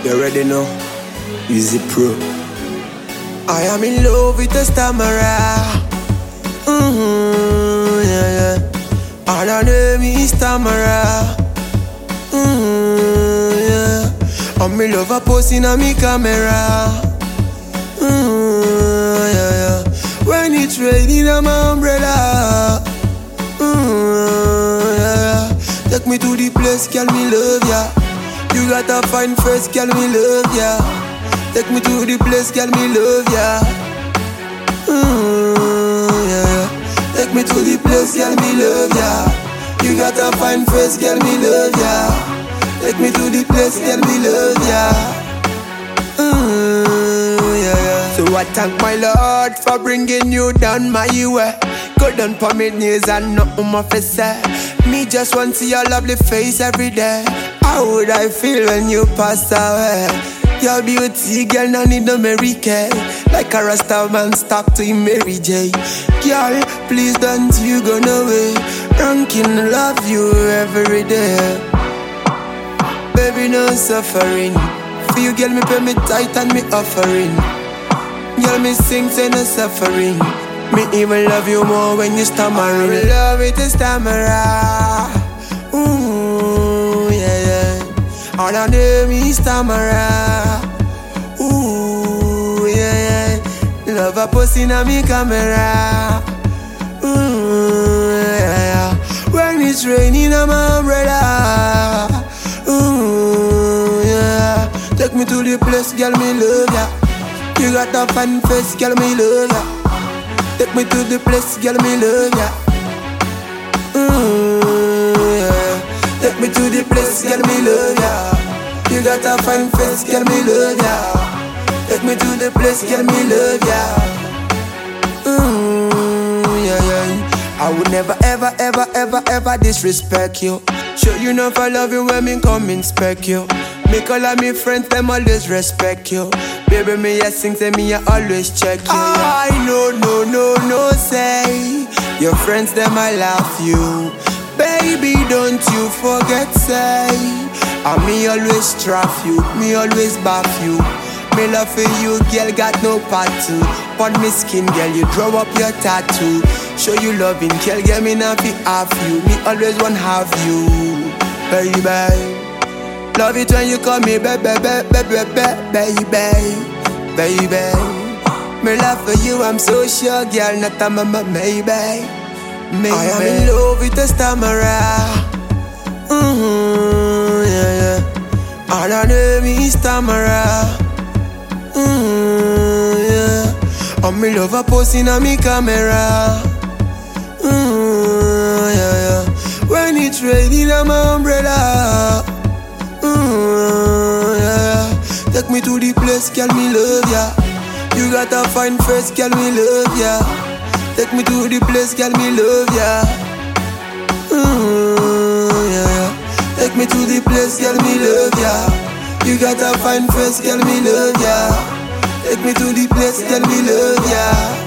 You already know, Easy Pro. I am in love with a stammerer. Yeah, yeah. And her name is Tamara. Yeah. And me love her posing on me camera. Yeah, yeah. When it's raining, I'm my umbrella. Yeah. Take me to the place, girl, me love ya. You got a fine face, girl, me love ya. Take me to the place, girl, me love ya. Yeah. Take me to the place, girl, me love ya. You got a fine face, girl, me love ya. Take me to the place, girl, me love ya. Yeah. So I thank my Lord for bringing you down my way. Go down for me knees and nothing more for say. Me just want to see your lovely face every day. How would I feel when you pass away? Your beauty, girl, no need no Mary Kay. Like a Rasta man stuck to Mary J. Girl, please don't you go nowhere. Ranking love you every day. Baby, no suffering. For you, girl, me pay me tight and me offering. Girl, me sing, say no suffering. Me even love you more when you stammering. I'm in love with a stammerer. Ooh, yeah, yeah. And her name is Tamara. Ooh, yeah, yeah. Love her posting on me camera. Ooh, yeah, yeah. When it's raining, I'm my umbrella. Ooh, yeah. Take me to the place, girl, me love ya. You got a fine face, girl, me love ya. Take me to the place, girl, me love ya. Yeah. Take me to the place, girl, me love ya. You got a fine face, girl, me love ya. Take me to the place, girl, me love ya. Yeah, yeah. I would never, ever, ever, ever, ever disrespect you. Sure you know if I love you when me come inspect you. Make all of me friends, them always respect you. Baby, me a sing, say me a always check you. I know, no, say your friends, them I love you. Baby, don't you forget, say I me always strap you, me always bath you. Me love for you, girl, got no part two. Pon me skin, girl, you draw up your tattoo. Show you loving, girl, get me not be half you. Me always want have you, baby. Love it when you call me baby. Me love for you, I'm so sure, girl, not a mama, maybe. I am in love with a stammerer. Yeah, yeah. And her name is Tamara. Yeah. And me love her posing on me camera. Yeah, yeah. When it's raining, I'm my umbrella. Yeah. Take me to the place, girl, me love ya. You got a fine face, girl, me love ya. Take me to the place, girl, me love ya. Yeah. Take me to the place, girl, me love ya. You got a fine face, girl, me love ya. Take me to the place, girl, me love ya.